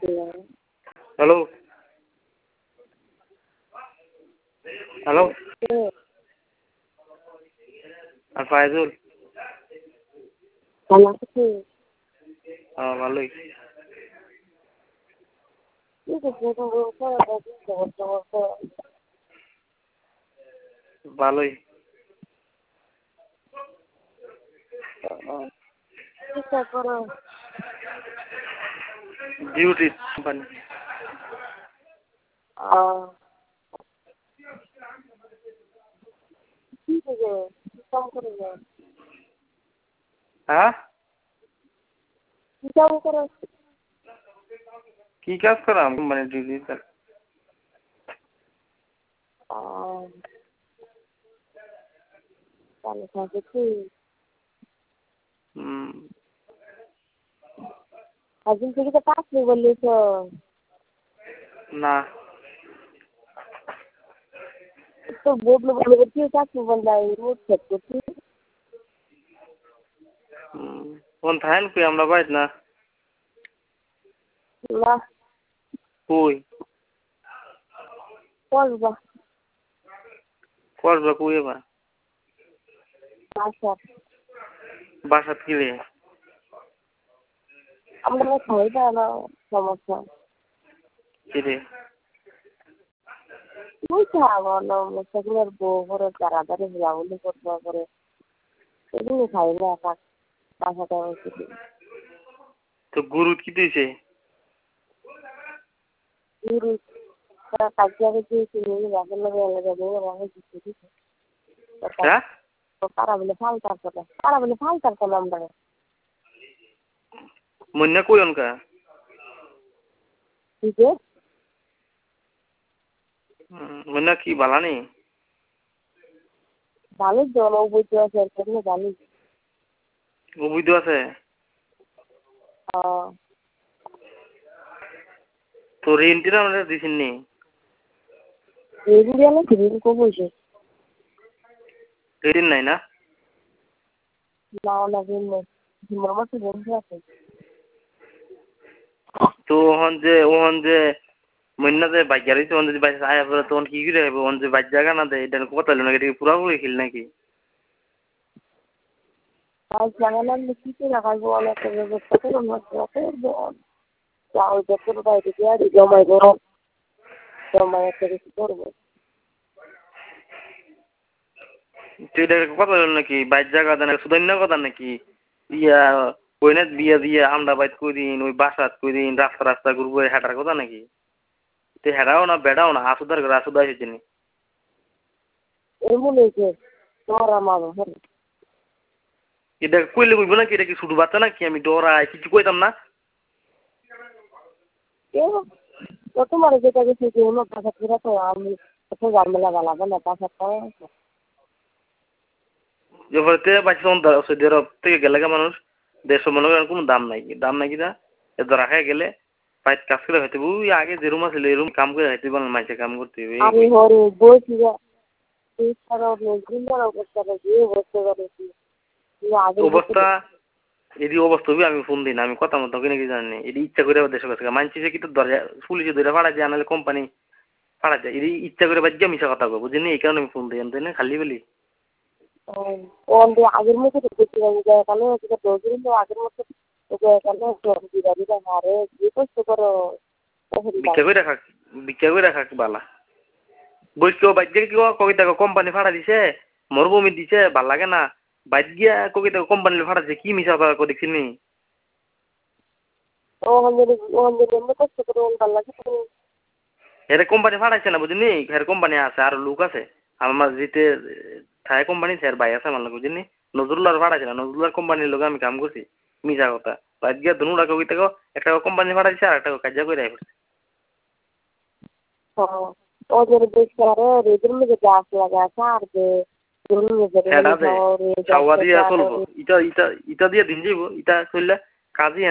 hello hello আর ফায়জুল ভালোই ভালোই duty company হ্যাঁ কি কাজ করাম কোম্পানি ডিউটি अजून तुझी तर पाच नाही बोलली না तो बोर्ड बोल पाच नाही बोलला रोड सेट करते কোন থাকেন কই আমরা বাইত না ना কই কসবা করবা কই এবার বাসা বাসাত কি রে আমরা খাই না সমস্যা কি রে তুই খাওয়া না সেগুলোর বউ করে তাড়াতাড়ি যাবলি করতে করে এগুলো খাই না একা বাসাটা হচ্ছে তো গুরু কি দিয়েছে গুরু তারা কাজে দিয়েছে রাখের লগে এলাকা বউ রাখে দিচ্ছে হ্যাঁ তারা বলে ফালতার কথা আমরা মন্যা কই অনকা ঠিক আছে মন্যা কি বালা নেই ভালো জন বইতে আছে এখানে ভালো অবৈধ আছে তো রেন্টিরা আমরা দিছেন নি রেডি গেলে রেডি করবো রেন্ট নাই না না না আমার তো বন্ধু আছে তো ওহন যে মন্যা যে বাইকার হইছে ওহন যদি বাইক আয়া পরে তখন কি করে হবে ওহন যে বাইক জায়গা না দেয় এটা কথা হলো নাকি এটা পুরাপুরি খেল নাকি আর জানালাম কিছু রাখাবো অনেক ব্যবস্থা করে ওই যত বাইরে গিয়ে জমাই একটা কিছু করবো তুই এটা কথা হলো নাকি বাইক জায়গা দেয় সুদান্য কথা নাকি ইয়া ওইনাথ বিয়া দিয়ে আমরা বাইক করিন ওই বাসাত করিন রাস্তা রাস্তা ঘুরবো হেঁটার কথা নাকি তো হেঁটাও না বেড়াও না আসুদার করে আসুদা এসেছে নি এমন হয়েছে তোমার আমার এটা কইলে কইব নাকি এটা কি শুধু বাচ্চা নাকি আমি ডরাই কিছু কইতাম না তোমার যেটা গেছে যে আমার পাশা ফেরা তো আমি কোথাও ঝামেলা বালাবো না পাশা এবারে বাচ্চা সৌদি আরব থেকে গেলে মানুষ দেড়শো মনে করেন কোনো দাম নাই কি না এত রাখায় গেলে বাইক কাজ করে হইতে ওই আগে যে রুম আছিল এই রুম কাম করে হইতে বলেন মাইসে কাম করতে আমি হরে বলছি অবস্থা এদি অবস্থা হবে আমি ফোন দিই না আমি কথা মতো কিনে কি জানি এটি ইচ্ছা করে দেশের কাছে মানছি কি তো দরজা পুলিশে ধরে ফাড়া যায় নাহলে কোম্পানি ফাড়া যায় এটি ইচ্ছা করে বাজ্যা মিশা কথা কব বুঝলি এই কারণে আমি ফোন দিই আমি না খালি বলি আগের মতো আগের মতো হারে যে কষ্ট করো ভিক্ষা করে রাখা বালা বৈশ্য বাজ্যা কি কবিতা কোম্পানি ফাড়া দিছে মরুভূমি দিছে ভাল লাগে না বাদ গিয়া কবিতা কোম্পানি ফাড়া দিছে কি মিশা কথা দেখছিনি এর কোম্পানি ফাড়াইছে না বুঝলি এর কোম্পানি আছে আর লোক আছে আমার যেতে থাই কোম্পানি স্যার ভাই আছে আমার বুঝলি নজরুল্লাহর ফাড়াইছে না নজরুল্লাহর কোম্পানির লোক আমি কাম করছি মিশা কথা বাদ গিয়া দুটা কবিতা একটা কোম্পানি ফাড়াইছে আর একটা কাজা করে রাখছে ওদের বেশ করে রেজের মধ্যে গাছ লাগাছে আর যে ইটা দিয়ে দিন যাইব ইটা চললে কাজই